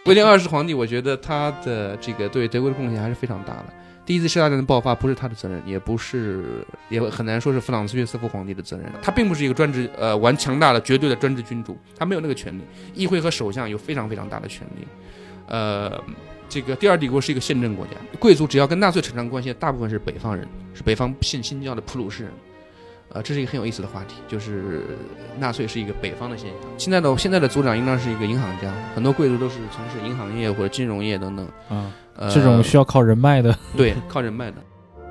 威廉二世皇帝，我觉得他的这个对德国的贡献还是非常大的。第一次世界大战的爆发不是他的责任，也很难说是弗朗茨约瑟夫皇帝的责任。他并不是一个专制玩强大的绝对的专制君主，他没有那个权利。议会和首相有非常非常大的权利。这个第二帝国是一个宪政国家，贵族只要跟纳粹扯上关系，大部分是北方人，是北方信新教的普鲁士人。这是一个很有意思的话题，就是纳粹是一个北方的现象。现在的族长应当是一个银行家，很多贵族都是从事银行业或者金融业等等。 这种需要靠人脉的， 对，靠人脉的。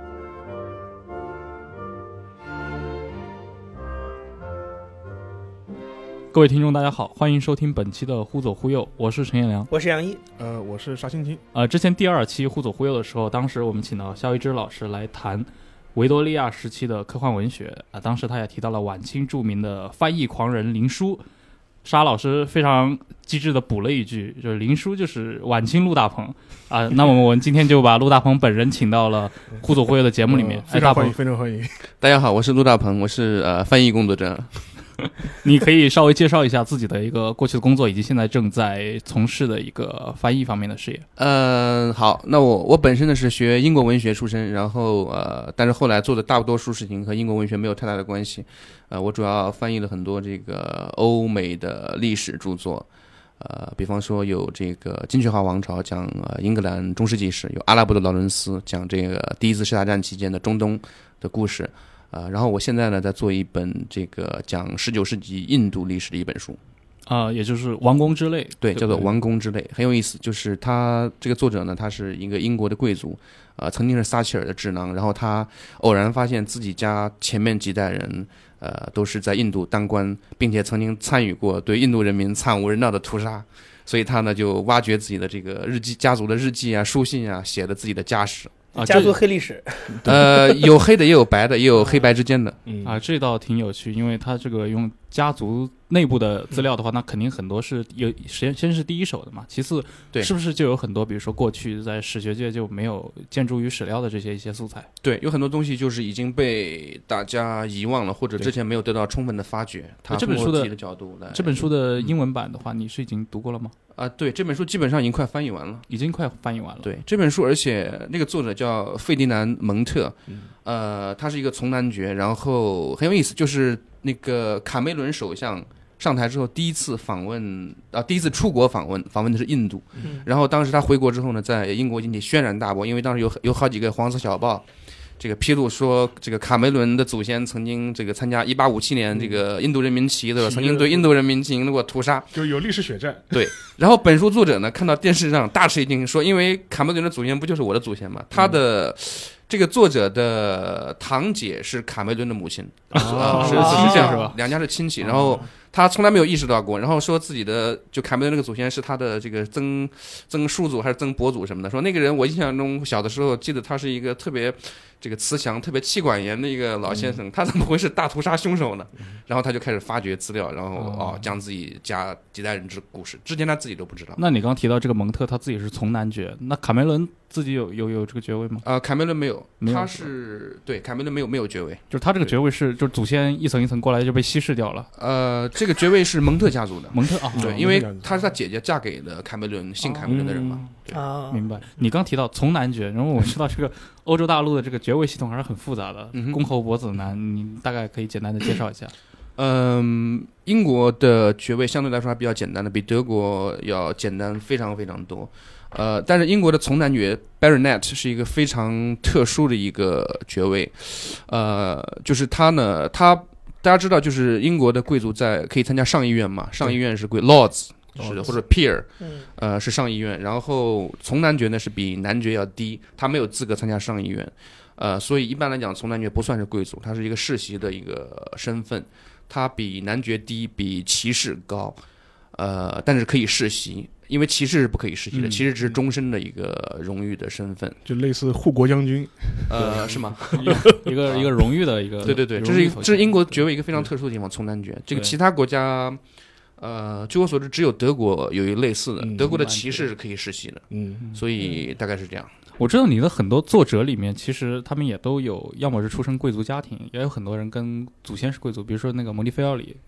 各位听众大家好，欢迎收听本期的忽左忽右，我是陈彦良， 我是杨毅， 我是沙青青。 之前第2期忽左忽右的时候，当时我们请到肖一之老师来谈维多利亚时期的科幻文学当时他也提到了晚清著名的翻译狂人林纾。沙老师非常机智的补了一句，就是林纾就是晚清陆大鹏那么我们今天就把陆大鹏本人请到了忽左忽右的节目里面， 非常欢迎，非常欢迎。 大家好，我是陆大鹏，我是翻译工作者。 你可以稍微介绍一下自己的一个过去的工作，以及现在正在从事的一个翻译方面的事业。 好，那我本身呢是学英国文学出身，然后但是后来做的大多数事情和英国文学没有太大的关系。我主要翻译了很多这个欧美的历史著作，比方说有这个金雀花王朝讲英格兰中世纪史，有阿拉伯的劳伦斯讲这个第一次世界大战期间的中东的故事。然后我现在呢在做一本这个讲19世纪印度历史的一本书， 也就是王宫之泪， 对，叫做王宫之泪，很有意思。就是他这个作者呢，他是一个英国的贵族，曾经是撒切尔的智囊，然后他偶然发现自己家前面几代人都是在印度当官，并且曾经参与过对印度人民惨无人道的屠杀，所以他呢就挖掘自己的这个日记，家族的日记啊、书信啊，写了自己的家史。 家族黑历史， 有黑的也有白的，也有黑白之间的。 这倒挺有趣，因为他这个用家族内部的资料的话，那肯定很多是有先是第一手的嘛。其次， 对， 是不是就有很多，比如说过去在史学界就没有见诸于史料的一些素材？ 对，有很多东西就是已经被大家遗忘了，或者之前没有得到充分的发掘。他这本书的角度来， 这本书的英文版的话，你是已经读过了吗？ 对，这本书基本上已经快翻译完了，对，这本书，而且那个作者叫费迪南·蒙特，他是一个从男爵，然后很有意思，就是那个卡梅伦首相上台之后第一次出国访问的是印度，然后当时他回国之后呢，在英国引起轩然大波，因为当时有好几个黄色小报。这个披露说，这个卡梅伦的祖先曾经这个参加1857年这个印度人民起义的，曾经对印度人民进行过屠杀， 就有历史血战。 对，然后本书作者呢看到电视上大吃一惊，说因为卡梅伦的祖先不就是我的祖先吗？他的这个作者的堂姐是卡梅伦的母亲，是亲戚是吧？两家是亲戚，然后他从来没有意识到过，然后说自己的就卡梅伦那个祖先是他的这个曾叔祖还是曾伯祖什么的，说那个人我印象中小的时候记得他是一个特别这个慈祥、特别妻管严的一个老先生，他怎么会是大屠杀凶手呢？然后他就开始发掘资料，然后讲自己家几代人之故事，之前他自己都不知道。 那你刚提到这个蒙特，他自己是从男爵，那卡梅伦自己有这个爵位吗？ 卡梅伦没有，他是对卡梅伦没有爵位， 就是他这个爵位是就是祖先一层一层过来就被稀释掉了。 这个爵位是蒙特家族的， 蒙特对，因为他是他姐姐嫁给了卡梅伦，姓卡梅伦的人嘛。 明白。你刚提到从男爵，然后我知道这个欧洲大陆的这个爵位系统还是很复杂的，公侯伯子男，你大概可以简单的介绍一下。 英国的爵位相对来说还比较简单的，比德国要简单非常非常多。但是英国的从男爵 Baronet 是一个非常特殊的一个爵位，就是他呢，大家知道，就是英国的贵族可以参加上议院嘛，上议院是贵 Lords 是或者 Peer，是上议院，然后从男爵呢是比男爵要低，他没有资格参加上议院，所以一般来讲，从男爵不算是贵族，他是一个世袭的一个身份，他比男爵低，比骑士高，但是可以世袭。因为骑士是不可以世袭的，骑士只是终身的一个荣誉的身份， 就类似护国将军， 是吗？ 一个荣誉的一个， 对，这是英国爵位一个非常特殊的地方，从男爵。这个其他国家，据我所知，只有德国有一个类似的，德国的骑士是可以世袭的，所以大概是这样。 我知道你的很多作者里面，其实他们也都有，要么是出身贵族家庭，也有很多人跟祖先是贵族，比如说那个蒙蒂菲奥里。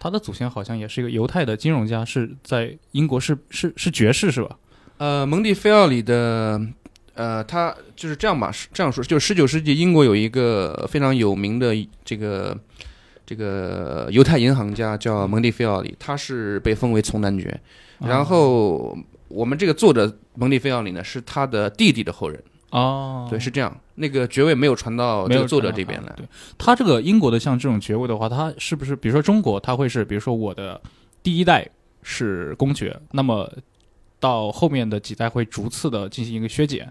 他的祖先好像也是一个犹太的金融家，是在英国是爵士是吧？ 蒙蒂菲奥里的他就是这样吧，这样说，就是19世纪英国有一个非常有名的这个犹太银行家叫蒙蒂菲奥里，他是被封为从男爵，然后我们这个作者蒙蒂菲奥里呢是他的弟弟的后人。 哦， 对，是这样。那个爵位没有传到这个作者这边来。 对，他这个英国的像这种爵位的话，他是不是比如说中国，他会是比如说我的第一代是公爵，那么到后面的几代会逐次的进行一个削减？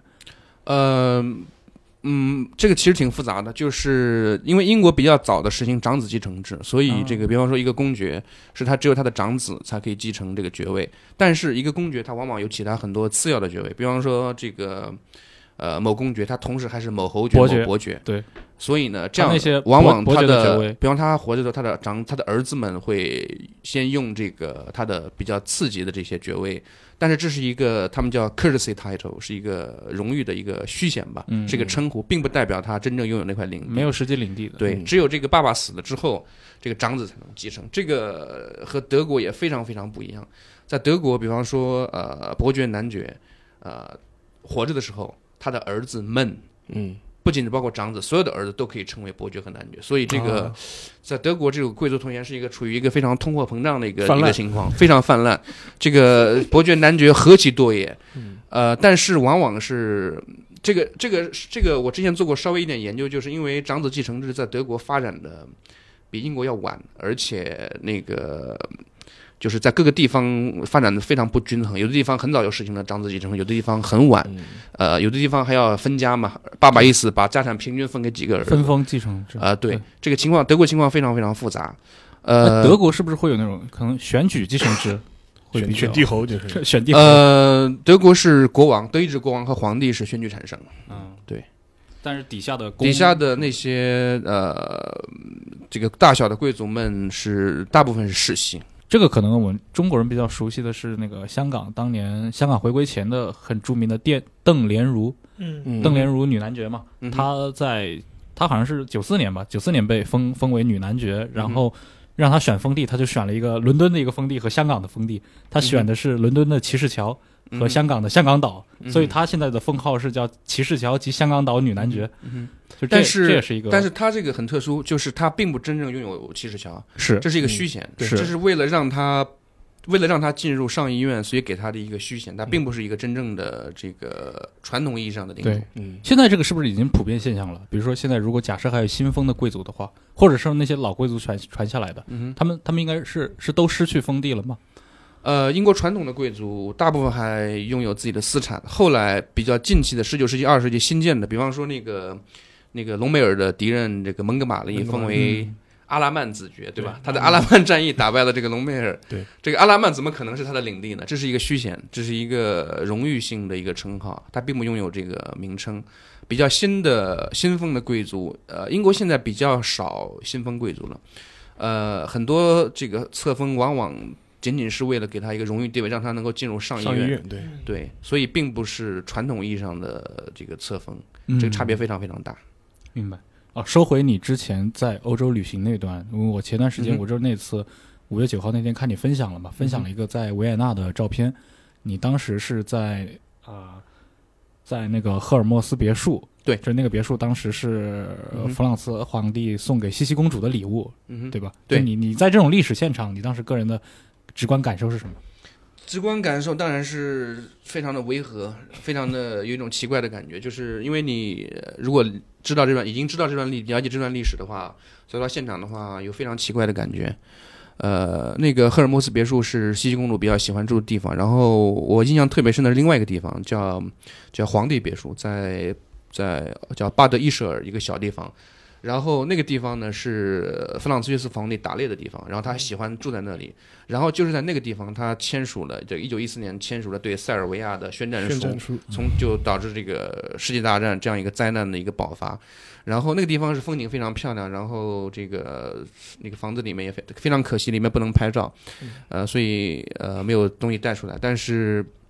这个其实挺复杂的，就是因为英国比较早的实行长子继承制，所以这个比方说一个公爵是他只有他的长子才可以继承这个爵位，但是一个公爵他往往有其他很多次要的爵位，比方说这个某公爵他同时还是某侯爵、某伯爵， 对， 所以呢，这样那些往往他伯爵的爵位比方他活着的时候，他的儿子们会先用这个他的比较次级的这些爵位。但是这是一个他们叫 courtesy title， 是一个荣誉的一个虚衔吧，是一个称呼，并不代表他真正拥有那块领地， 没有实际领地的。 对，只有这个爸爸死了之后，这个长子才能继承。这个和德国也非常非常不一样。在德国，比方说伯爵、男爵，活着的时候，他的儿子们，不仅包括长子，所有的儿子都可以成为伯爵和男爵，所以这个在德国这个贵族头衔是一个处于一个非常通货膨胀的一个情况，非常泛滥。这个伯爵男爵何其多也，但是往往是这个我之前做过稍微一点研究，就是因为长子继承制在德国发展的比英国要晚，而且那个。就是在各个地方发展的非常不均衡，有的地方很早就实行了长子继承，有的地方很晚，有的地方还要分家嘛，爸爸一死把家产平均分给几个儿子， 分封继承制。 对，这个情况德国情况非常非常复杂。 德国是不是会有那种可能选举继承制？ 选帝侯就是选帝侯。 德国是国王，德意志国王和皇帝是选举产生。对。 但是底下的那些这个大小的贵族们大部分是世袭。 这个可能我们中国人比较熟悉的是那个香港，当年香港回归前的很著名的邓莲如，邓莲如女男爵嘛，她好像是94年吧，94年被封为女男爵，然后让她选封地，她就选了一个伦敦的一个封地和香港的封地，她选的是伦敦的骑士桥和香港的香港岛，所以她现在的封号是叫骑士桥及香港岛女男爵。 但是这也是一个， 但是他这个很特殊，就是他并不真正拥有骑士桥，这是一个虚衔，这是为了让他进入上议院，所以给他的一个虚衔，他并不是一个真正的这个传统意义上的领主。 现在这个是不是已经普遍现象了？比如说现在如果假设还有新封的贵族的话，或者是那些老贵族传下来的，他们应该是都失去封地了吗？ 英国传统的贵族大部分还拥有自己的私产，后来比较近期的19世纪、20世纪新建的，比方说那个隆美尔的敌人这个蒙哥马利封为阿拉曼子爵，对吧？他在阿拉曼战役打败了这个隆美尔， 对， 这个阿拉曼怎么可能是他的领地呢？这是一个虚衔，这是一个荣誉性的一个称号，他并不拥有这个名称。比较新封的贵族，英国现在比较少新封贵族了，很多这个册封往往仅仅是为了给他一个荣誉地位，让他能够进入上议院。对，所以并不是传统意义上的这个册封，这个差别非常非常大。 明白。收回你之前在欧洲旅行那段，因为我前段时间我就是那次5月9号那天看你分享了嘛，分享了一个在维也纳的照片，你当时是在那个赫尔墨斯别墅， 对， 就是那个别墅当时是弗朗茨皇帝送给茜茜公主的礼物，对吧？ 对， 你在这种历史现场，你当时个人的直观感受是什么？ 直观感受当然是非常的违和，非常的有一种奇怪的感觉，就是因为你如果已经知道这段了解这段历史的话，走到现场的话，有非常奇怪的感觉。那个赫尔墨斯别墅是茜茜公主比较喜欢住的地方，然后我印象特别深的是另外一个地方，叫皇帝别墅，在叫巴德伊舍尔一个小地方。然后那个地方呢是弗朗茨约瑟夫皇帝打猎的地方，然后他喜欢住在那里，然后就是在那个地方他签署了1914年签署了对塞尔维亚的宣战书，就导致这个世界大战这样一个灾难的一个爆发。然后那个地方是风景非常漂亮，然后那个房子里面也非常可惜，里面不能拍照，所以没有东西带出来。但是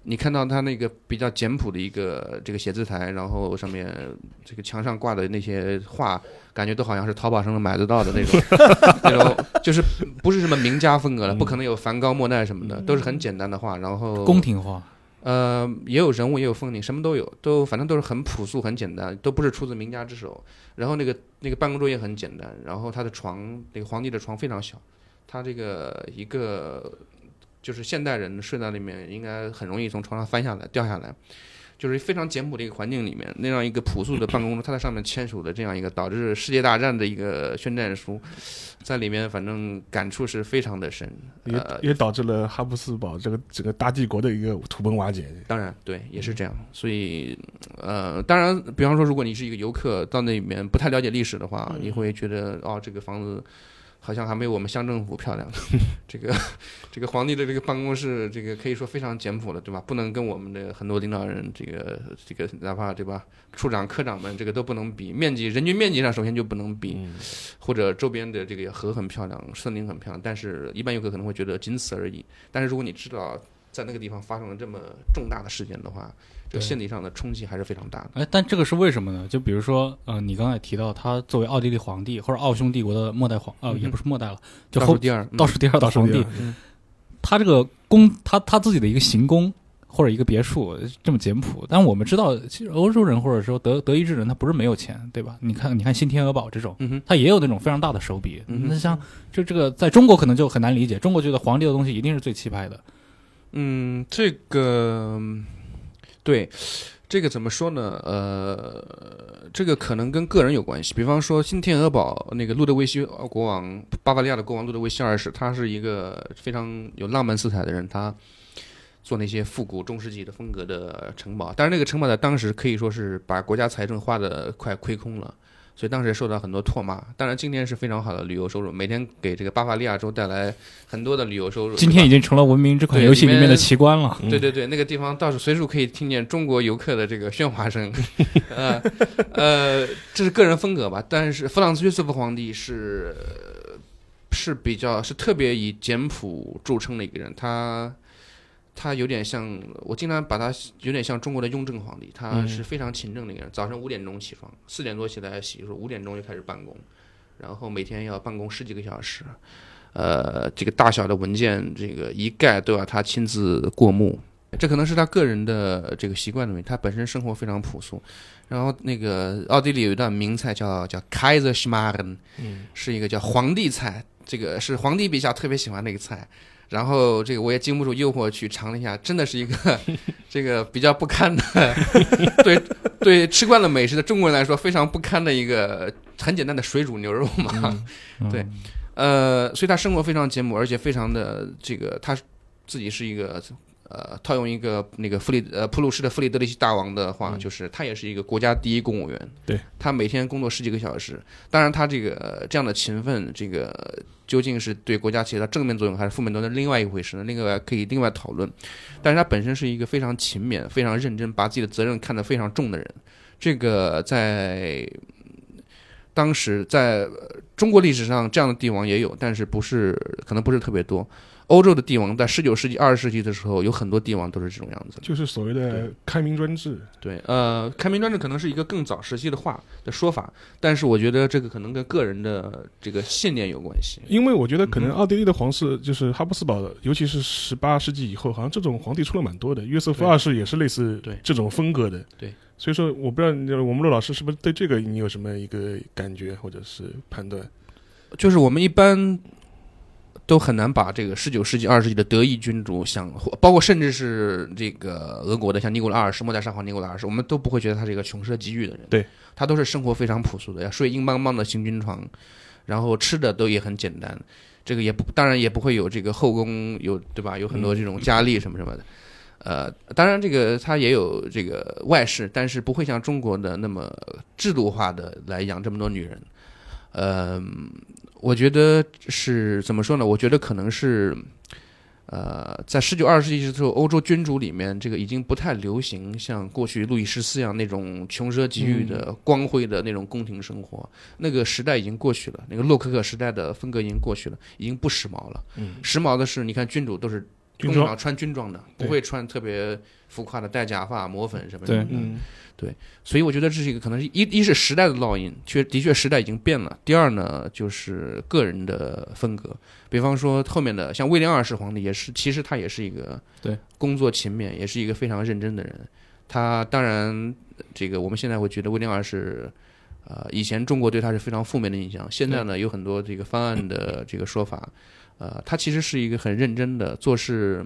你看到他那个比较简朴的一个这个写字台，然后上面这个墙上挂的那些画，感觉都好像是淘宝上能买得到的那种，那种就是不是什么名家风格了，不可能有梵高、莫奈什么的，都是很简单的画，然后宫廷画。 也有人物，也有风景，什么都有，都反正都是很朴素、很简单，都不是出自名家之手。然后那个办公桌也很简单，然后他的床，那个皇帝的床非常小，他这个一个就是现代人睡在里面，应该很容易从床上翻下来、掉下来。就是非常简朴的一个环境里面，那样一个朴素的办公桌，他在上面签署的这样一个导致世界大战的一个宣战书，在里面反正感触是非常的深， 也导致了哈布斯堡这个整个大帝国的一个土崩瓦解。 当然，对，也是这样。所以，当然，比方说，如果你是一个游客到那里面不太了解历史的话，你会觉得哦，这个房子好像还没有我们乡政府漂亮。这个皇帝的这个办公室，这个可以说非常简朴了，对吧？不能跟我们的很多领导人这个哪怕对吧，处长、科长们这个都不能比。人均面积上首先就不能比，或者周边的这个河很漂亮，森林很漂亮，但是一般游客可能会觉得仅此而已。但是如果你知道在那个地方发生了这么重大的事件的话，这个心理上的冲击还是非常大的。 哎，但这个是为什么呢？就比如说，你刚才提到他作为奥地利皇帝或者奥匈帝国的末代也不是末代了，就倒数第二的皇帝，他这个他自己的一个行宫或者一个别墅这么简朴，但我们知道，其实欧洲人或者说德意志人他不是没有钱，对吧？你看新天鹅堡这种，他也有那种非常大的手笔。那像这个在中国可能就很难理解，中国觉得皇帝的东西一定是最气派的。 这个对，这个怎么说呢？这个可能跟个人有关系。比方说新天鹅堡那个路德维希国王，巴伐利亚的国王路德维希二世，他是一个非常有浪漫色彩的人，他做那些复古中世纪的风格的城堡，但是那个城堡在当时可以说是把国家财政花得快亏空了。所以当时也受到很多唾骂。当然，今天是非常好的旅游收入，每天给这个巴伐利亚州带来很多的旅游收入。 今天已经成了文明这款游戏里面的奇观了。 对对对，那个地方到处随处可以听见中国游客的这个喧哗声。这是个人风格吧。但是弗朗茨约瑟夫皇帝是特别以简朴著称的一个人，他有点像，我经常把他有点像中国的雍正皇帝，他是非常勤政的一个人。早上5点钟起床，4点多起来洗漱，5点钟就开始办公，然后每天要办公10几个小时。这个大小的文件，这个一概都要他亲自过目。这可能是他个人的这个习惯的问题，他本身生活非常朴素。然后那个奥地利有一道名菜叫 Kaiserschmarrn，是一个叫皇帝菜，这个是皇帝陛下特别喜欢那个菜。然后这个我也经不住诱惑去尝了一下，真的是一个这个比较不堪的，对吃惯了美食的中国人来说非常不堪的一个很简单的水煮牛肉嘛，对，所以他生活非常简朴，而且非常的这个他自己是一个套用一个那个普鲁士的弗里德里希大王的话，就是他也是一个国家第一公务员， 对， 他每天工作10几个小时，当然他这样的勤奋，这个究竟是对国家起到正面作用还是负面作用，另外一回事呢？可以另外讨论。但是他本身是一个非常勤勉、非常认真，把自己的责任看得非常重的人。这个在当时在中国历史上这样的帝王也有，但是可能不是特别多。欧洲的帝王在19世纪、20世纪的时候，有很多帝王都是这种样子， 就是所谓的开明专制。 对，开明专制可能是一个更早时期的说法，但是我觉得这个可能跟个人的这个信念有关系。 因为我觉得可能奥地利的皇室，就是哈布斯堡的，尤其是18世纪以后，好像这种皇帝出了蛮多的。约瑟夫2世也是类似这种风格的。 对， 所以说我不知道我们陆老师是不是对这个你有什么一个感觉或者是判断？ 就是我们一般都很难把这个19世纪、20世纪的德意君主包括甚至是这个俄国的像尼古拉二世、末代沙皇尼古拉二世，我们都不会觉得他是一个穷奢极欲的人。 对， 他都是生活非常朴素的，要睡硬邦邦的行军床，然后吃的都也很简单。这个当然也不会有这个后宫对吧？有很多这种佳丽什么什么的。当然这个他也有这个外室，但是不会像中国的那么制度化的来养这么多女人。我觉得是怎么说呢？我觉得可能是，在19、20世纪之后，欧洲君主里面，这个已经不太流行像过去路易14样那种穷奢极欲的、光辉的那种宫廷生活。那个时代已经过去了，那个洛可可时代的风格已经过去了，已经不时髦了。时髦的是，你看君主都是军装穿军装的，不会穿特别浮夸的戴假发、抹粉什么的。对，所以我觉得这是一个可能是一是时代的烙印，的确时代已经变了。第二呢，就是个人的风格，比方说后面的像威廉二世皇帝也是，其实他也是一个工作勤勉，也是一个非常认真的人。他当然这个我们现在会觉得威廉二世以前中国对他是非常负面的印象，现在呢有很多这个翻案的这个说法。他其实是一个很认真的做事，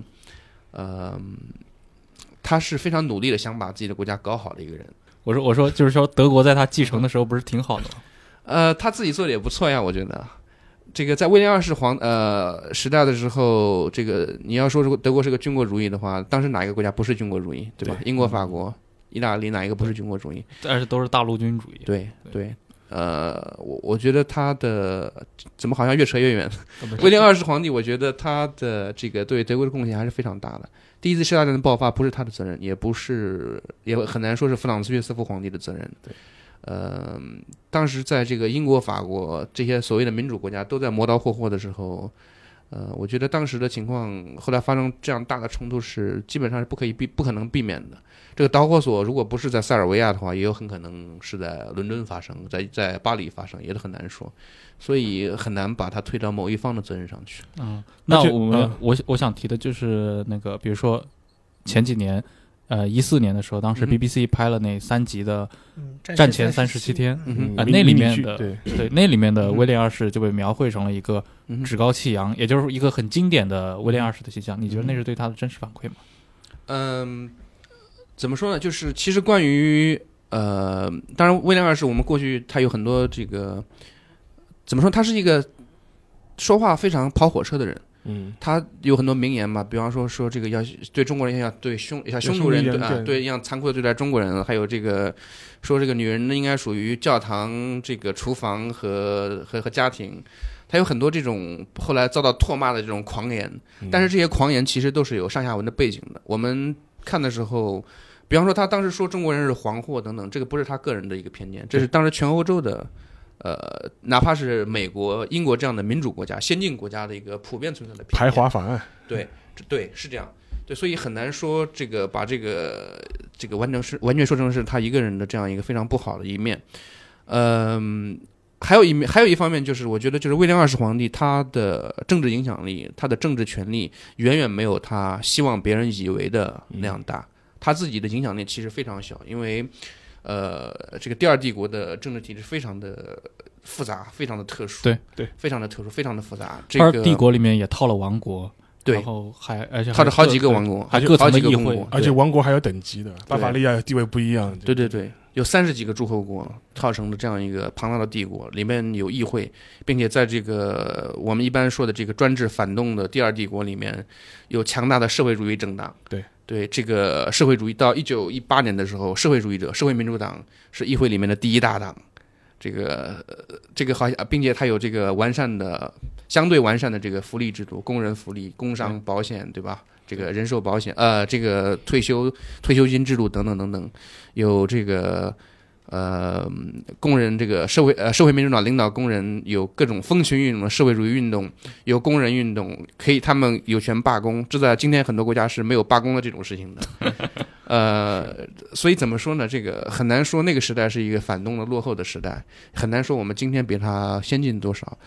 他是非常努力的想把自己的国家搞好的一个人。 我说就是说德国在他继承的时候不是挺好的吗？ 他自己做的也不错呀，我觉得。这个在威廉二世时代的时候，这个你要说如果德国是个军国主义的话，当时哪一个国家不是军国主义，对吧？英国、法国、意大利哪一个不是军国主义？ 但是都是大陆军主义。 对。我觉得他的怎么好像越扯越远？威廉二世皇帝，我觉得他的这个对德国的贡献还是非常大的。第一次世界大战的爆发不是他的责任，也很难说是弗朗茨约瑟夫皇帝的责任。 对， 当时在这个英国、法国这些所谓的民主国家都在磨刀霍霍的时候，我觉得当时的情况后来发生这样大的冲突是基本上是不可能避免的。这个导火索如果不是在塞尔维亚的话，也有很可能是在伦敦发生，在巴黎发生，也都很难说，所以很难把它推到某一方的责任上去。 那我想提的就是那个，比如说前几年，14年的时候，当时 BBC 拍了那3集的战前37天，那里面的那里面的威廉二世就被描绘成了一个趾高气扬，也就是一个很经典的威廉二世的形象。你觉得那是对他的真实反馈吗？ 怎么说呢？就是其实关于当然威廉二世，我们过去他有很多这个怎么说？他是一个说话非常跑火车的人。他有很多名言嘛，比方说这个要对中国人要对凶奴人对一样残酷的对待中国人，还有这个说这个女人呢应该属于教堂、这个厨房和家庭。他有很多这种后来遭到唾骂的这种狂言，但是这些狂言其实都是有上下文的背景的。我们看的时候，比方说他当时说中国人是黄祸等等，这个不是他个人的一个偏见，这是当时全欧洲的哪怕是美国、英国这样的民主国家、先进国家的一个普遍存在的偏见。 排华法案。 对，是这样。对，所以很难说这个把这个完全说成是他一个人的这样一个非常不好的一面。还有一方面就是，我觉得就是威廉二世皇帝他的政治影响力、他的政治权力远远没有他希望别人以为的那样大。他自己的影响力其实非常小，因为这个第二帝国的政治体制非常的复杂，非常的特殊， 对， 非常的特殊，非常的复杂。 二帝国里面也套了王国。 对， 然后而且套着好几个王国， 还各层的议会， 而且王国还有等级的，巴伐利亚地位不一样。 对，有30几个诸侯国套成的这样一个庞大的帝国，里面有议会，并且在这个我们一般说的这个专制反动的第二帝国里面，有强大的社会主义政党。对，这个社会主义到1918年的时候，社会主义者、社会民主党是议会里面的第一大党。这个好像，并且它有这个相对完善的这个福利制度，工人福利、工伤保险，对吧？这个人寿保险，这个退休金制度等等等等，有这个工人这个社会民主党领导工人有各种风群运动、社会主义运动，有工人运动，他们有权罢工，这在今天很多国家是没有罢工的这种事情的。所以怎么说呢？这个很难说那个时代是一个反动的落后的时代，很难说我们今天比它先进多少。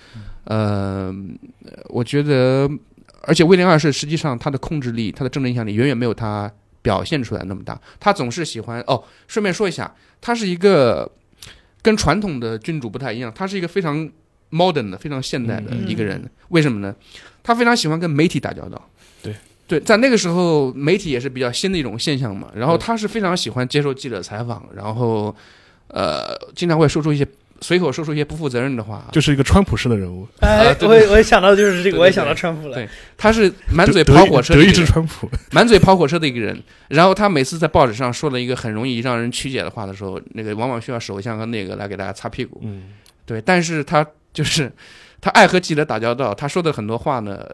我觉得，而且威廉二世实际上他的控制力、他的政治影响力远远没有他表现出来那么大。他总是喜欢顺便说一下，他是一个跟传统的君主不太一样，他是一个非常 modern 的、非常现代的一个人。为什么呢？他非常喜欢跟媒体打交道。对，在那个时候，媒体也是比较新的一种现象嘛。然后他是非常喜欢接受记者采访，然后经常会随口说出一些不负责任的话， 就是一个川普式的人物。 我也想到就是这个，我也想到川普了。 对，他是满嘴跑火车的， 德意志川普， 满嘴跑火车的一个人。然后他每次在报纸上说了一个很容易让人曲解的话的时候，那个往往需要首相和那个来给大家擦屁股。对，但是他爱和记者打交道，他说的很多话呢，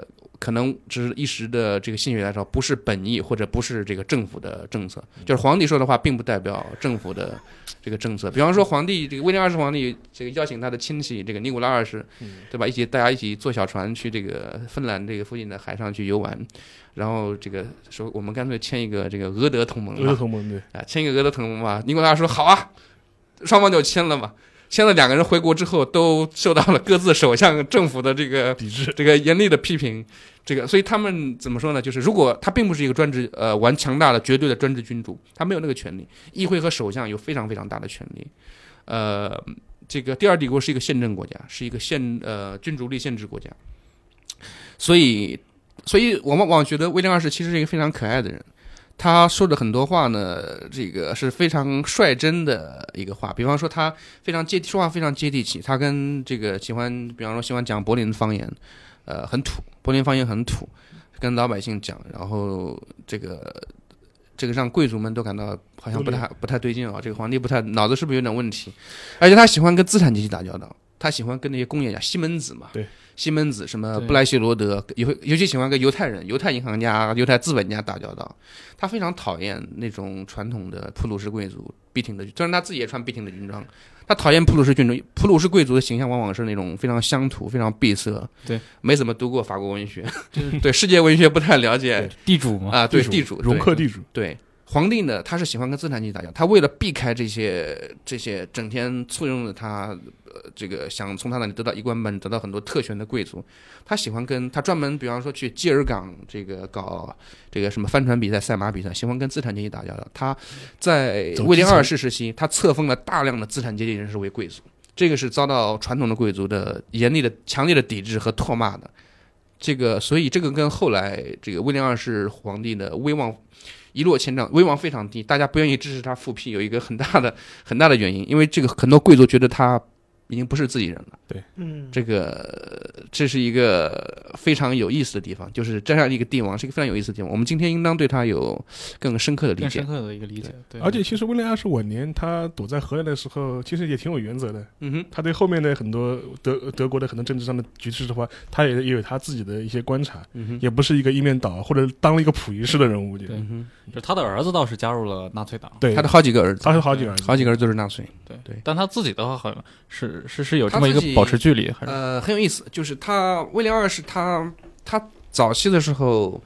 可能只是一时的这个心血来潮，不是本意或者不是这个政府的政策。就是皇帝说的话，并不代表政府的这个政策。比方说，皇帝这个威廉2世皇帝这个邀请他的亲戚这个尼古拉2世，对吧？大家一起坐小船去这个芬兰这个附近的海上去游玩，然后这个说我们干脆签一个这个俄德同盟嘛， 俄德同盟对啊，签一个俄德同盟嘛。尼古拉说好啊，双方就签了嘛。签了2个人回国之后，都受到了各自首相政府的这个抵制， 这个严厉的批评。这个，所以他们怎么说呢？就是如果他并不是一个专制玩强大的绝对的专制君主，他没有那个权利。议会和首相有非常非常大的权利。这个第二帝国是一个宪政国家，是一个君主立宪制国家。所以我往往觉得威廉2世其实是一个非常可爱的人。他说的很多话呢，这个是非常率真的一个话。比方说，他说话非常接地气。他跟这个喜欢讲柏林方言，很土，柏林方言很土，跟老百姓讲，然后这个让贵族们都感到好像不太对劲啊。这个皇帝脑子是不是有点问题？而且他喜欢跟资产阶级打交道，他喜欢跟那些工业家，西门子嘛， 对。 西门子什么布莱希罗德，尤其喜欢跟犹太人、犹太银行家、犹太资本家打交道。他非常讨厌那种传统的普鲁士贵族笔挺的，虽然他自己也穿笔挺的军装，他讨厌普鲁士军人。普鲁士贵族的形象往往是那种非常乡土、非常闭塞， 对， 没怎么读过法国文学，对世界文学不太了解， 地主嘛啊，对地主容克地主， 对。皇帝呢，他是喜欢跟资产阶级打交道，他为了避开这些整天簇拥着他，这个想从他那里得到一官半得到很多特权的贵族，他专门比方说去基尔港这个搞这个什么帆船比赛、赛马比赛，喜欢跟资产阶级打交道。他在威廉2世时期，他册封了大量的资产阶级人士为贵族，这个是遭到传统的贵族的严厉的、强烈的抵制和唾骂的。所以这个跟后来这个威廉2世皇帝的威望一落千丈，威望非常低，大家不愿意支持他复辟，有一个很大的原因，因为这个很多贵族觉得他已经不是自己人了。 对， 这是一个非常有意思的地方，就是这样一个帝王是一个非常有意思的地方。我们今天应当对他有更深刻的理解， 更深刻的一个理解。对， 而且其实威廉2世晚年他躲在荷兰的时候，其实也挺有原则的。他对后面的很多德国的很多政治上的局势的话，他也有他自己的一些观察，也不是一个一面倒或者当了一个溥仪式的人物。 对，就他的儿子倒是加入了纳粹党， 对， 他的好几个儿子， 他是好几个儿子都是纳粹。 对，但他自己的话好像是有这么一个保持距离，还是很有意思。就是威廉2世他早期的时候，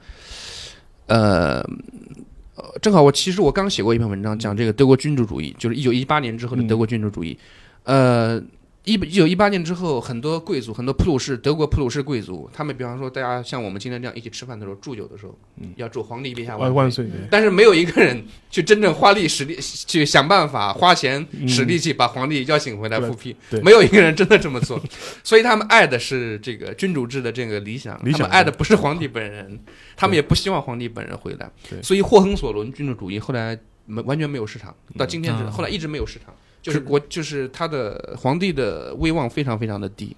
正好其实我刚写过一篇文章讲这个德国君主主义，就是1918年之后的德国君主主义。1918年之后，很多贵族，很多德国普鲁士贵族，他们比方说大家像我们今天这样一起吃饭的时候，祝酒的时候，要祝皇帝陛下万岁。 但是没有一个人去真正花力使力去想办法花钱使力气把皇帝邀请回来复辟，没有一个人真的这么做。所以他们爱的是这个君主制的这个理想，他们爱的不是皇帝本人，他们也不希望皇帝本人回来。所以霍亨索伦君主主义后来完全没有市场，到今天后来一直没有市场。就是他的皇帝的威望非常非常的低，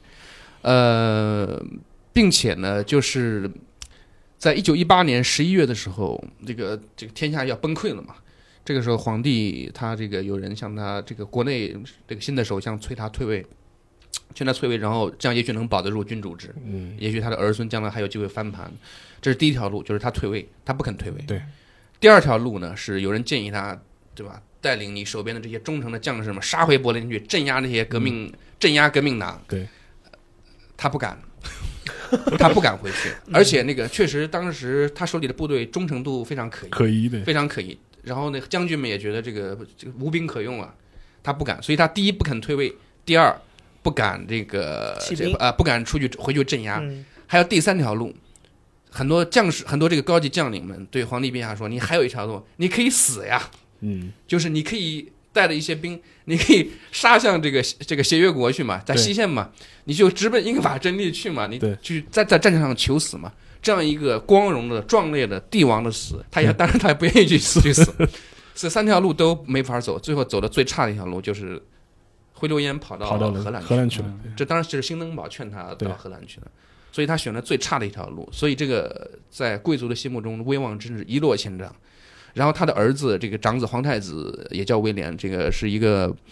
并且呢，就是在1918年11月的时候，这个天下要崩溃了嘛。这个时候，皇帝他这个有人向他这个国内这个新的首相催他退位，然后这样也许能保得住君主制，也许他的儿孙将来还有机会翻盘。这是第一条路，就是他退位，他不肯退位。 对， 第二条路呢是有人建议他，对吧？带领你手边的这些忠诚的将士们杀回柏林去，镇压那些镇压革命党。 对， 他不敢，他不敢回去。而且确实当时他手里的部队忠诚度非常可疑的，非常可疑。然后将军们也觉得这个无兵可用了，他不敢。所以他第一不肯退位，第二不敢不敢回去镇压。还有第三条路。很多将士，很多这个高级将领们对皇帝陛下说：“你还有一条路，你可以死呀。”就是你可以带着一些兵，你可以杀向这个协约国去嘛，在西线嘛，你就直奔英法阵地去嘛，你去在战场上求死嘛。这样一个光荣的、壮烈的帝王的死，当然他也不愿意去死。这三条路都没法走，最后走的最差的一条路就是灰溜烟跑到荷兰去了。 这当然是兴登堡劝他到荷兰去了。所以他选了最差的一条路，所以这个在贵族的心目中威望真是一落千丈。然后他的儿子这个长子皇太子也叫威廉，这个是一个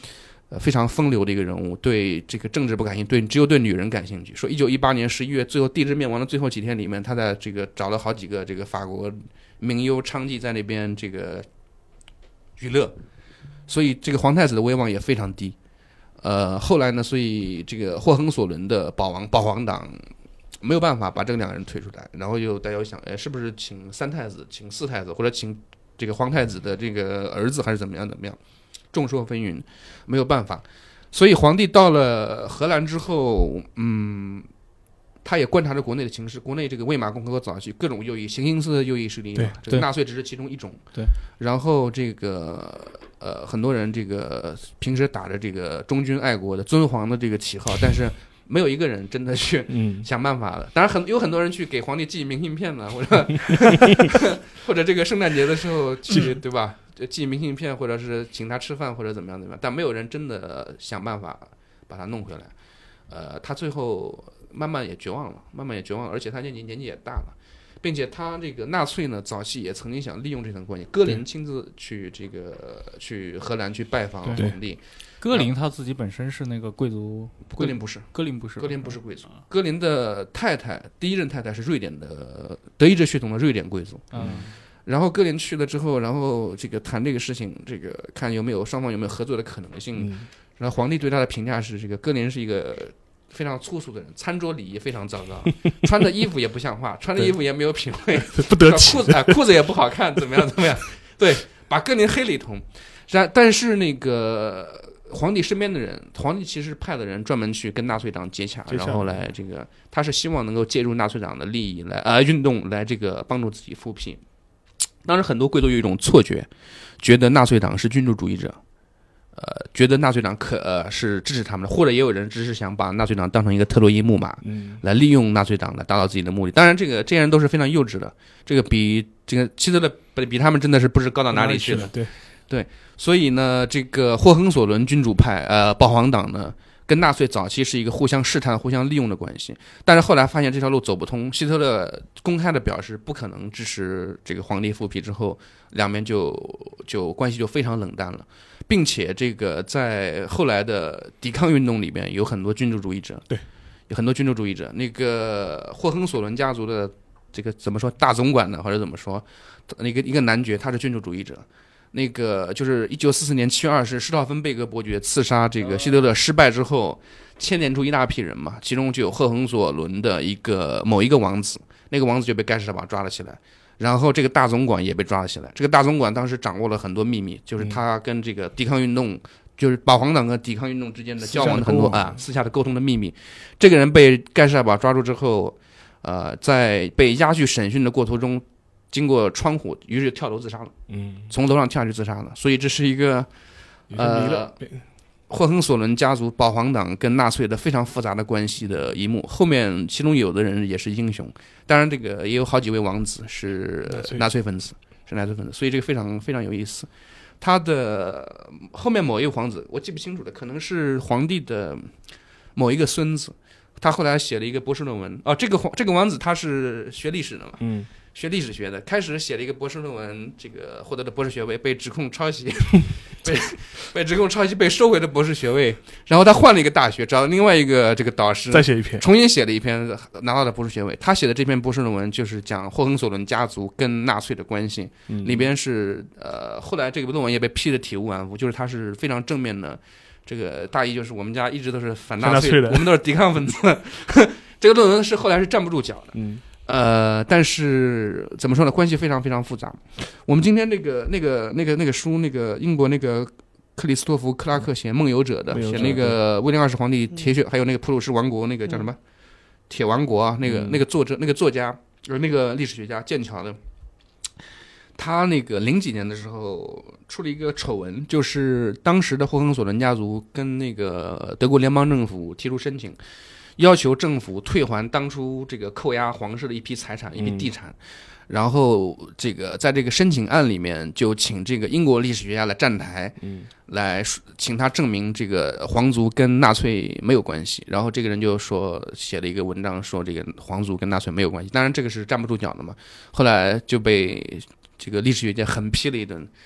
非常风流的一个人物，对这个政治不感兴趣，只有对女人感兴趣。说1918年11月最后帝制灭亡的最后几天里面，他在这个找了好几个这个法国名优娼妓在那边这个娱乐，所以这个皇太子的威望也非常低。后来呢，所以这个霍亨索伦的保皇党没有办法把这两个人推出来，然后大家又想，是不是请三太子、请四太子，或者请这个皇太子的这个儿子，还是怎么样？众说纷纭，没有办法。所以皇帝到了荷兰之后，他也观察着国内的情势，国内这个魏玛共和国早期各种右翼、形形色色的右翼势力嘛，这个纳粹只是其中一种。 对。 然后这个很多人这个平时打着这个忠君爱国的尊皇的这个旗号，但是没有一个人真的去想办法了。当然有很多人去给皇帝寄明信片了，或者这个圣诞节的时候去，对吧？寄明信片，或者是请他吃饭，或者怎么样，但没有人真的想办法把他弄回来。他最后慢慢也绝望了，而且他年纪也大了，并且他这个纳粹呢，早期也曾经想利用这层关系，戈林亲自去荷兰去拜访皇帝。 戈林他自己本身是那个贵族， 戈林不是贵族，戈林的第一任太太是瑞典的德意志血统的瑞典贵族。然后戈林去了之后，然后这个谈这个事情，这个看双方有没有合作的可能性。然后皇帝对他的评价是，这个戈林是一个非常粗俗的人，餐桌礼仪非常糟糕，穿的衣服也不像话，穿的衣服也没有品味， 不得体， 裤子也不好看，怎么样？对，把戈林黑了一通。但是那个皇帝身边的人，皇帝其实派的人专门去跟纳粹党接洽，然后来这个，他是希望能够借助纳粹党的利益来运动来这个帮助自己复辟。当时很多贵族有一种错觉，觉得纳粹党是君主主义者，觉得纳粹党是支持他们的，或者也有人只是想把纳粹党当成一个特洛伊木马，来利用纳粹党来达到自己的目的。当然，这些人都是非常幼稚的，这个比这个希特勒比他们真的是不知高到哪里去了。对，所以呢，这个霍亨索伦君主派保皇党呢，跟纳粹早期是一个互相试探、互相利用的关系，但是后来发现这条路走不通，希特勒公开的表示不可能支持这个皇帝复辟之后，两边就关系就非常冷淡了，并且这个在后来的抵抗运动里边有很多君主主义者，有很多君主主义者。那个霍亨索伦家族的这个怎么说大总管呢，或者怎么说，一个男爵他是君主主义者。那个就是1944年7月20日，施道芬贝格伯爵刺杀这个希特勒失败之后，牵连出一大批人嘛，其中就有霍亨索伦的某一个王子，那个王子就被盖世太保抓了起来，然后这个大总管也被抓了起来。这个大总管当时掌握了很多秘密，就是他跟这个抵抗运动，就是保皇党跟抵抗运动之间的交往的很多私下的沟通的秘密。这个人被盖世太保抓住之后，在被押去审讯的过程中，经过窗户，于是跳楼自杀了。从楼上跳下去自杀了。所以这是一个霍亨索伦家族保皇党跟纳粹的非常复杂的关系的一幕。后面其中有的人也是英雄，当然这个也有好几位王子是纳粹分子，所以这个非常非常有意思。他的后面某一位皇子我记不清楚了，可能是皇帝的某一个孙子，他后来写了一个博士论文。这个王子他是学历史的嘛，学历史学的，开始写了一个博士论文，这个获得了博士学位，被指控抄袭，被指控抄袭，被收回了博士学位。然后他换了一个大学，找了另外一个这个导师， 再写一篇， 重新写了一篇，拿到了博士学位。他写的这篇博士论文就是讲霍亨索伦家族跟纳粹的关系，里边是后来这个论文也被批得体无完肤，就是他是非常正面的。这个大意就是我们家一直都是反纳粹的，我们都是抵抗分子。这个论文是后来是站不住脚的。但是怎么说呢？关系非常非常复杂。我们今天那个书，那个英国那个克里斯托弗·克拉克写《梦游者》的，写那个威廉2世皇帝铁血，还有那个普鲁士王国那个叫什么铁王国啊，那个作者、那个作家，那个历史学家剑桥的，他那个00几年的时候出了一个丑闻，就是当时的霍亨索伦家族跟那个德国联邦政府提出申请。要求政府退还当初这个扣押皇室的一批财产、一批地产，然后这个在这个申请案里面就请这个英国历史学家来站台，来请他证明这个皇族跟纳粹没有关系。然后这个人就说写了一个文章说这个皇族跟纳粹没有关系，当然这个是站不住脚的嘛。后来就被这个历史学家狠批了一顿。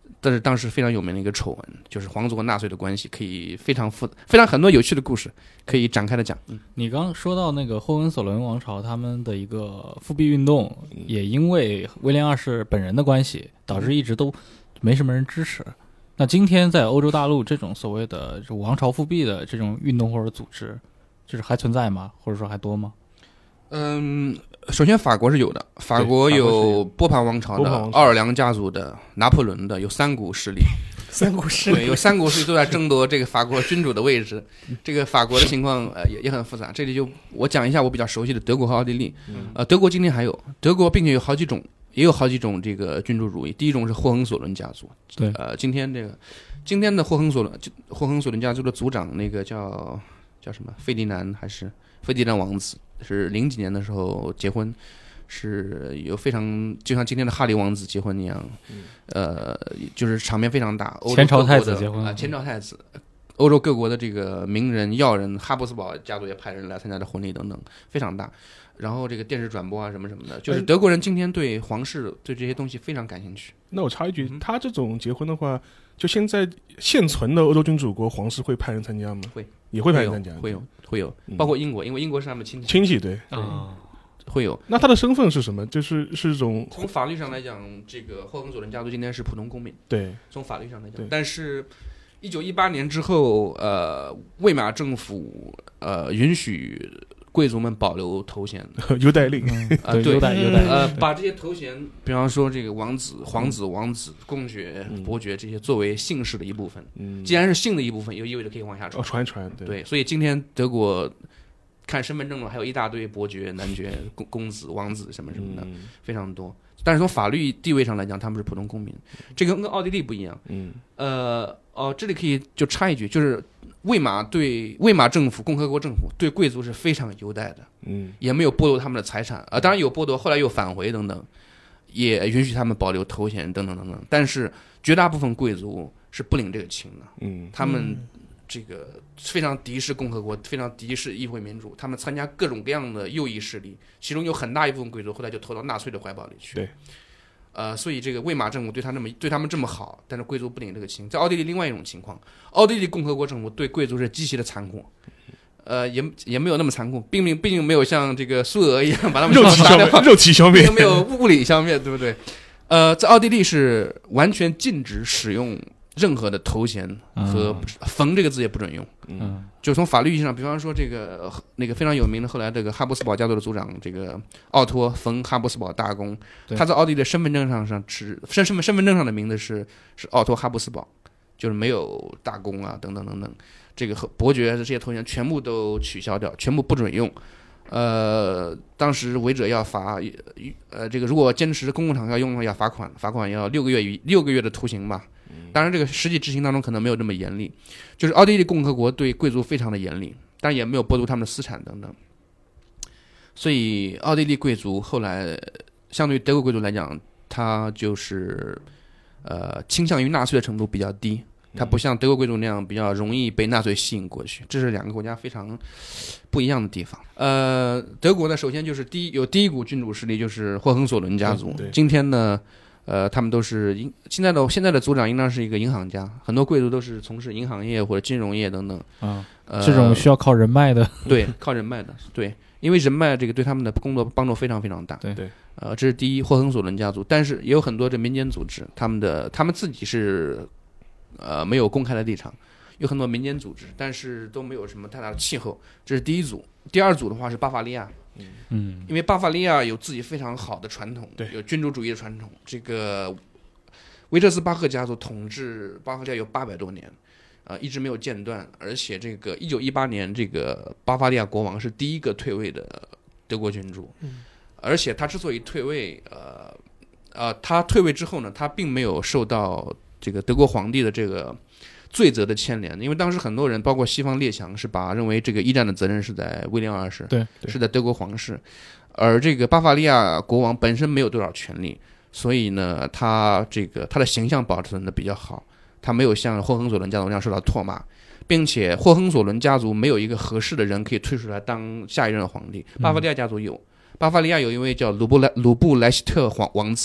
但是当时非常有名的一个丑闻，就是皇族和纳粹的关系，可以非常很多有趣的故事可以展开的讲。 你刚说到那个霍恩索伦王朝他们的一个复辟运动，也因为威廉二世本人的关系，导致一直都没什么人支持。那今天在欧洲大陆这种所谓的王朝复辟的这种运动或者组织，就是还存在吗？或者说还多吗？ 首先法国是有的，法国有波旁王朝的、奥尔良家族的、拿破仑的，有三股势力。对，有三股势力都在争夺这个法国君主的位置。这个法国的情况也很复杂。这里就我讲一下我比较熟悉的德国和奥地利。德国今天还有德国，并且有好几种这个君主主义。第一种是霍亨索伦家族。 对， 今天的霍亨索伦家族的族长那个叫什么费迪南王子。是00几年的时候结婚，是有非常就像今天的哈利王子结婚一样，就是场面非常大。 前朝太子结婚前朝太子，欧洲各国的这个名人要人，哈布斯堡家族也派人来参加的婚礼等等，非常大。然后这个电视转播啊什么什么的，就是德国人今天对皇室对这些东西非常感兴趣。 那我插一句，他这种结婚的话，就现在现存的欧洲君主国皇室会派人参加吗？也会派人参加， 会有，包括英国，因为英国是他们亲戚对会有。 那他的身份是什么？是一种从法律上来讲，这个霍亨索伦家族今天是普通公民， 对， 从法律上来讲。但是1918年之后，魏玛政府允许贵族们保留头衔， 优待令对，优待把这些头衔，比方说这个王子、公爵、伯爵这些作为姓氏的一部分。既然是姓的一部分，又意味着可以往下传。对，所以今天德国看身份证了，还有一大堆伯爵、男爵、公子、王子什么什么的，非常多。但是从法律地位上来讲，他们是普通公民，这个跟奥地利不一样。这里可以就插一句，就是魏玛政府、共和国政府对贵族是非常优待的，也没有剥夺他们的财产，当然有剥夺，后来又返回等等，也允许他们保留头衔等等等等。但是绝大部分贵族是不领这个情的，他们这个非常敌视共和国，非常敌视议会民主，他们参加各种各样的右翼势力，其中有很大一部分贵族后来就投到纳粹的怀抱里去。 对。 所以这个魏玛政府对他们这么好，但是贵族不领这个情。在奥地利另外一种情况，奥地利共和国政府对贵族是极其的残酷，也没有那么残酷，毕竟没有像这个苏俄一样把他们肉体消灭， 并没有物理消灭，对不对？在奥地利是完全禁止使用任何的头衔和冯这个字也不准用。就从法律意义上，比方说那个非常有名的后来这个哈布斯堡家族的族长，这个奥托·冯·哈布斯堡大公，他在奥地利的身份证上身份证上的名字是奥托·哈布斯堡，就是没有大公啊等等等等，这个伯爵的这些头衔全部都取消掉，全部不准用。当时违者要罚，这个如果坚持公共场合要用的话要罚款要6个月的徒刑吧。当然这个实际执行当中可能没有这么严厉，就是奥地利共和国对贵族非常的严厉，但也没有剥夺他们的私产等等。所以奥地利贵族后来相对于德国贵族来讲，他就是倾向于纳粹的程度比较低，他不像德国贵族那样比较容易被纳粹吸引过去，这是两个国家非常不一样的地方。德国呢，首先就是第一股君主势力就是霍亨索伦家族，今天呢他们都是现在的族长应当是一个银行家，很多贵族都是从事银行业或者金融业等等。 这种需要靠人脉的， 对，靠人脉的，对，因为人脉这个对他们的工作帮助非常非常大。 对， 这是第一，霍亨索伦家族，但是也有很多的民间组织，他们自己是没有公开的立场，有很多民间组织，但是都没有什么太大的气候。这是第一组。第二组的话是巴伐利亚。因为巴伐利亚有自己非常好的传统，有君主主义的传统。这个维特斯巴赫家族统治巴伐利亚有800多年，一直没有间断。而且这个1918年，这个巴伐利亚国王是第一个退位的德国君主。而且他之所以退位，他退位之后呢，他并没有受到这个德国皇帝的这个罪责的牵连，因为当时很多人，包括西方列强，是认为这个一战的责任是在威廉二世， 对， 是在德国皇室，而这个巴伐利亚国王本身没有多少权力，所以呢，他的形象保存的比较好，他没有像霍亨索伦家族那样受到唾骂，并且霍亨索伦家族没有一个合适的人可以推出来当下一任皇帝。巴伐利亚家族有，巴伐利亚有一位叫鲁布莱希特王子，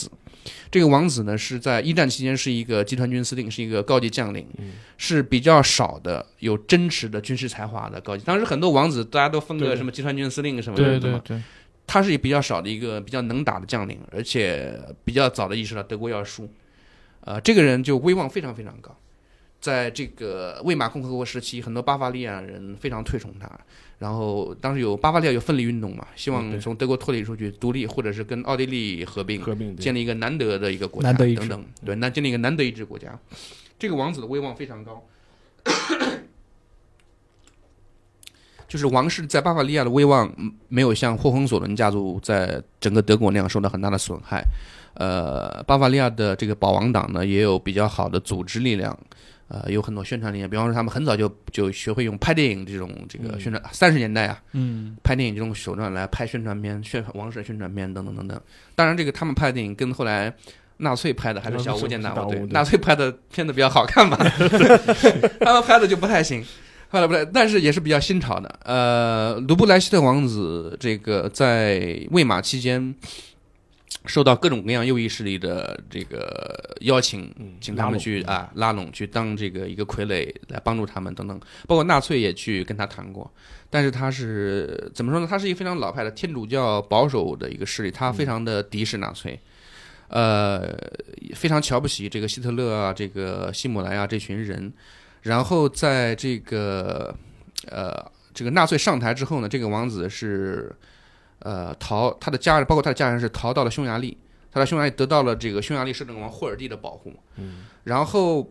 这个王子呢是在一战期间是一个集团军司令，是一个高级将领，是比较少的有真实的军事才华的高级。当时很多王子大家都封个什么集团军司令什么的， 对， 他是比较少的一个比较能打的将领，而且比较早的意识到德国要输。这个人就威望非常非常高，在这个魏玛共和国时期，很多巴伐利亚人非常推崇他。然后当时巴伐利亚有分离运动嘛，希望从德国脱离出去独立，或者是跟奥地利合并建立一个南德的一个国家等等，对，建立一个南德意志国家。这个王子的威望非常高，就是王室在巴伐利亚的威望没有像霍亨索伦家族在整个德国那样受到很大的损害。巴伐利亚的这个保王党呢，也有比较好的组织力量，有很多宣传力量。比方说，他们很早就学会用拍电影这个宣传，30年代啊，拍电影这种手段来拍宣传片、王室宣传片等等等等。当然，这个他们拍的电影跟后来纳粹拍的还是小巫见大巫，对，纳粹拍的片子比较好看嘛，他们拍的就不太行。但是也是比较新潮的。卢布莱希特王子这个在魏玛期间受到各种各样右翼势力的这个邀请，请他们去拉拢去当这个一个傀儡来帮助他们等等，包括纳粹也去跟他谈过。但是他是怎么说呢？他是一个非常老派的天主教保守的一个势力，他非常的敌视纳粹，非常瞧不起这个希特勒啊，这个希姆莱啊这群人。然后在这个纳粹上台之后呢，这个王子是他的家人，包括他的家人是逃到了匈牙利，他在匈牙利得到了这个匈牙利摄政王霍尔蒂的保护。然后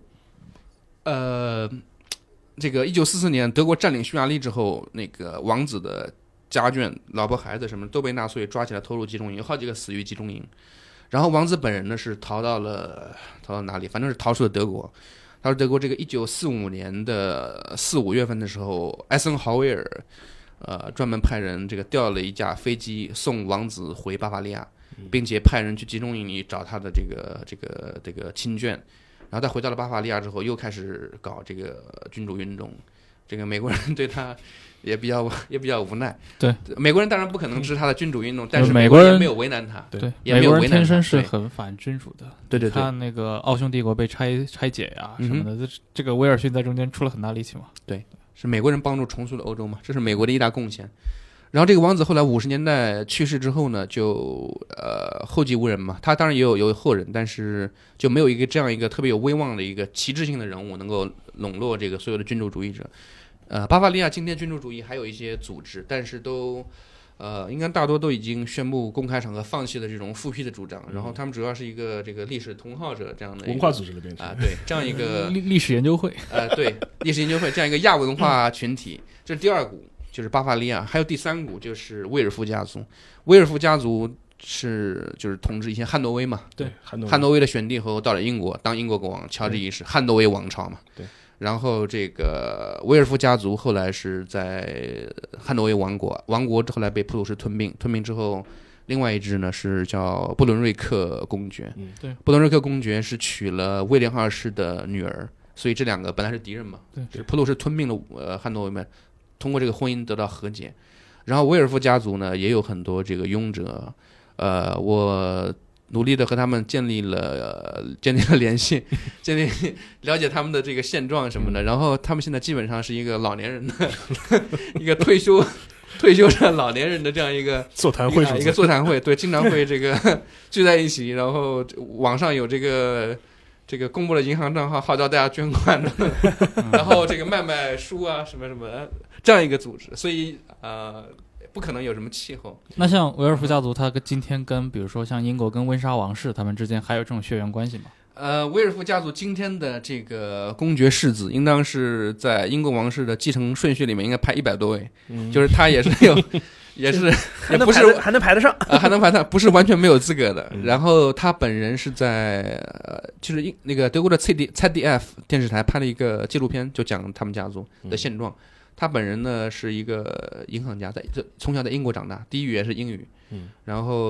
这个1944年德国占领匈牙利之后，那个王子的家眷、老婆孩子什么都被纳粹抓起来投入集中营，有好几个死于集中营。然后王子本人呢是逃到哪里？反正是逃出了德国。他说德国这个1945年的4、5月份的时候，艾森豪威尔专门派人这个调了一架飞机送王子回巴伐利亚，并且派人去集中营里找他的这个亲眷。然后他回到了巴伐利亚之后，又开始搞这个君主运动。这个美国人对他也比较无奈。 对， 美国人当然不可能支持他的君主运动，但是美国人也没有为难他。 对， 也没有为难他。 美国人天生是很反君主的。 对， 看那个奥匈帝国被拆解呀什么的，这个威尔逊在中间出了很大力气嘛。 对，是美国人帮助重塑了欧洲嘛，这是美国的一大贡献。然后这个王子后来50年代去世之后呢，就后继无人嘛。他当然也有后人，但是就没有这样一个特别有威望的一个旗帜性的人物能够笼络这个所有的君主主义者。巴伐利亚今天君主主义还有一些组织，但是都应该大多都已经宣布公开场合放弃了这种复辟的主张。然后他们主要是一个这个历史同好者这样的文化组织的变成对，这样一个历史研究会对，历史研究会这样一个亚文化群体。这是第2股，就是巴伐利亚。还有第3股就是威尔夫家族。威尔夫家族就是统治以前汉诺威嘛， 对， 汉诺威的选帝后到了英国当英国国王，乔治一世，汉诺威王朝嘛， 对。 然后这个威尔夫家族后来是在汉诺威王国后来被普鲁士吞并之后，另外一支呢是叫布伦瑞克公爵。 对， 布伦瑞克公爵是娶了威廉2世的女儿，所以这2个本来是敌人嘛。 对， 普鲁士吞并了汉诺威嘛，通过这个婚姻得到和解。然后威尔夫家族呢也有很多这个拥者，我努力的和他们建立了联系，了解他们的这个现状什么的。然后他们现在基本上是一个老年人的一个退休的老年人的这样一个座谈会， 一个座谈会，对，经常会这个聚在一起，然后网上有这个公布了银行账号，号召大家捐款的，然后这个卖书啊什么什么这样一个组织。所以不可能有什么气候。 那像维尔夫家族，他今天跟比如说像英国跟温莎王室他们之间还有这种血缘关系吗？ 威尔夫家族今天的这个公爵世子，应当是在英国王室的继承顺序里面应该排100多位，就是他也是有，也不是还能排得上， 还能排上，不是完全没有资格的。然后他本人是在就是那个德国的 ZDF 电视台拍了一个纪录片，就讲他们家族的现状。他本人呢是一个银行家，从小在英国长大，第一语言是英语。然后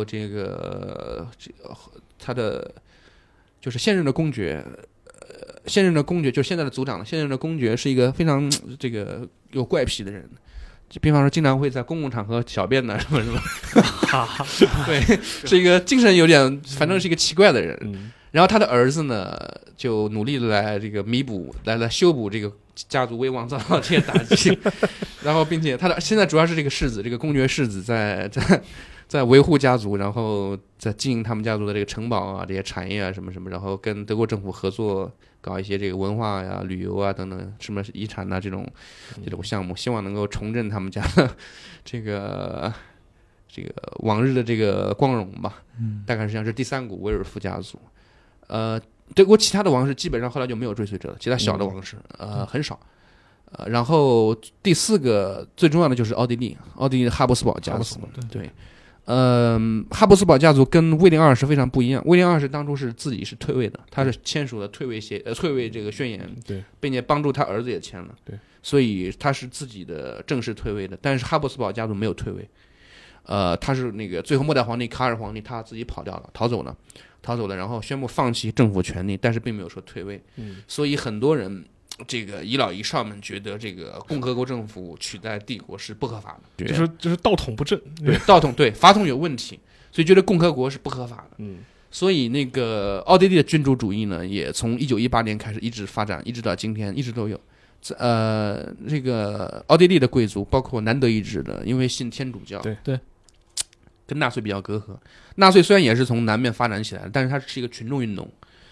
他的就是现任的公爵，就是现在的族长，现任的公爵是一个非常这个有怪癖的人。 就比方说经常会在公共场合小便的什么什么，对，是一个精神有点，反正是一个奇怪的人。然后他的儿子呢，就努力的来这个弥补，来修补这个家族威望遭到这些打击，然后并且他的现在主要是这个世子，这个公爵世子在维护家族，然后在经营他们家族的这个城堡啊，这些产业啊什么什么，然后跟德国政府合作搞一些这个文化呀、旅游啊等等什么遗产啊这种项目，希望能够重振他们家的这个往日的这个光荣吧。大概实际上是第三股维尔夫家族。德国其他的王室基本上后来就没有追随者了，其他小的王室很少。然后第四个最重要的就是奥地利的哈布斯堡家族。对，哈布斯堡家族跟威廉二世非常不一样。威廉二世当初是自己是退位的，他是签署了退位这个宣言， 对， 并且帮助他儿子也签了， 对， 所以他是自己的正式退位的。但是哈布斯堡家族没有退位，他是那个最后末代皇帝卡尔皇帝他自己跑掉了，逃走了，然后宣布放弃政府权力，但是并没有说退位。所以很多人这个遗老遗少们觉得这个共和国政府取代帝国是不合法的， 就是道统不正， 对，对法统有问题，所以觉得共和国是不合法的。所以那个奥地利的君主主义呢，也从1918年开始一直发展，一直到今天，一直都有。这个奥地利的贵族，包括南德意志的，因为信天主教， 对， 跟纳粹比较隔阂。纳粹虽然也是从南面发展起来的，但是它是一个群众运动。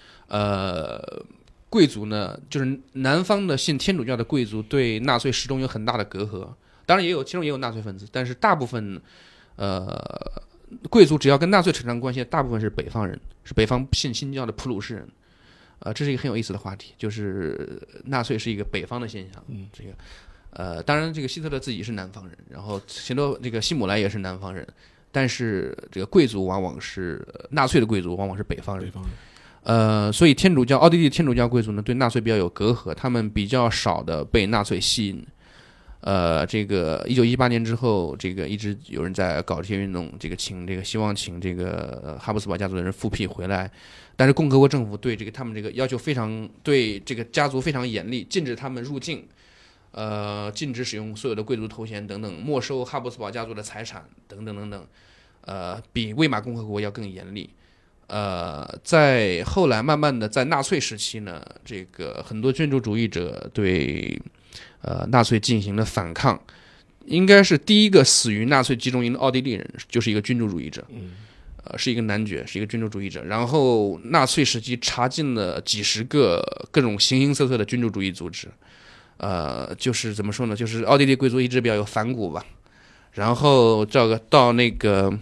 贵族呢，就是南方的信天主教的贵族，对纳粹始终有很大的隔阂。当然其中也有纳粹分子，但是大部分贵族只要跟纳粹扯上关系，大部分是北方人，是北方信新教的普鲁士人。这是一个很有意思的话题，就是纳粹是一个北方的现象。这个当然这个希特勒自己是南方人，然后这个希姆莱也是南方人，但是这个贵族往往是纳粹的贵族往往是北方人。所以奥地利天主教贵族呢对纳粹比较有隔阂，他们比较少的被纳粹吸引。这个1918年之后，这个一直有人在搞这些运动，希望请这个哈布斯堡家族的人复辟回来，但是共和国政府对他们这个要求对这个家族非常严厉，禁止他们入境，禁止使用所有的贵族头衔等等，没收哈布斯堡家族的财产等等等等，比魏玛共和国要更严厉。在后来慢慢的在纳粹时期呢，这个很多君主主义者对纳粹进行了反抗，应该是第一个死于纳粹集中营的奥地利人就是一个君主主义者，是一个男爵，是一个君主主义者。然后纳粹时期查禁了几十个各种形形色色的君主主义组织，就是怎么说呢，就是奥地利贵族一直比较有反骨吧。然后到那个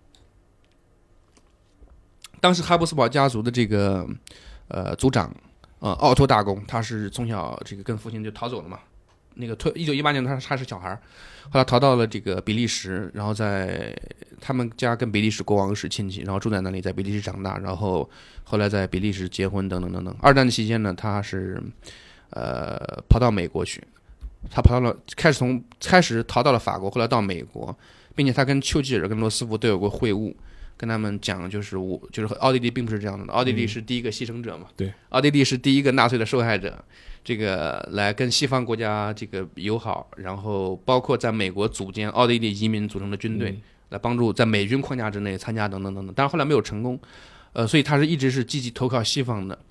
当时哈布斯堡家族的这个族长奥托大公，他是从小这个跟父亲就逃走了嘛。那个1918年他是小孩，后来逃到了这个比利时，然后在他们家跟比利时国王是亲戚，然后住在那里，在比利时长大，然后后来在比利时结婚等等等等。二战期间呢，他是跑到美国去，他开始逃到了法国，后来到美国，并且他跟丘吉尔跟罗斯福都有过会晤。跟他们讲，就是奥地利并不是这样的，奥地利是第一个牺牲者嘛， 对， 奥地利是第一个纳粹的受害者，这个来跟西方国家这个友好，然后包括在美国组建奥地利移民组成的军队，来帮助在美军框架之内参加等等等等，当然后来没有成功，所以他一直是积极投靠西方的，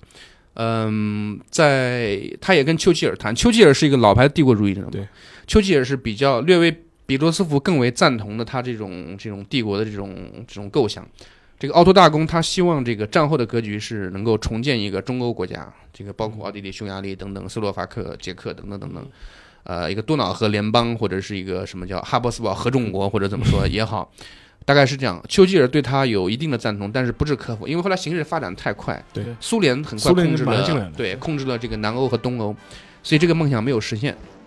他也跟丘吉尔谈，丘吉尔是一个老牌的帝国主义者， 对， 丘吉尔是略微比罗斯福更为赞同的他这种帝国的这种构想。这个奥托大公他希望这个战后的格局是能够重建一个中欧国家，这个包括奥地利、匈牙利等等，斯洛伐克、捷克等等等等，一个多瑙河联邦或者是一个什么叫哈布斯堡合众国或者怎么说也好，大概是这样。丘吉尔对他有一定的赞同，但是不置可否，因为后来形势发展太快， 对， 苏联很快控制了这个南欧和东欧，所以这个梦想没有实现。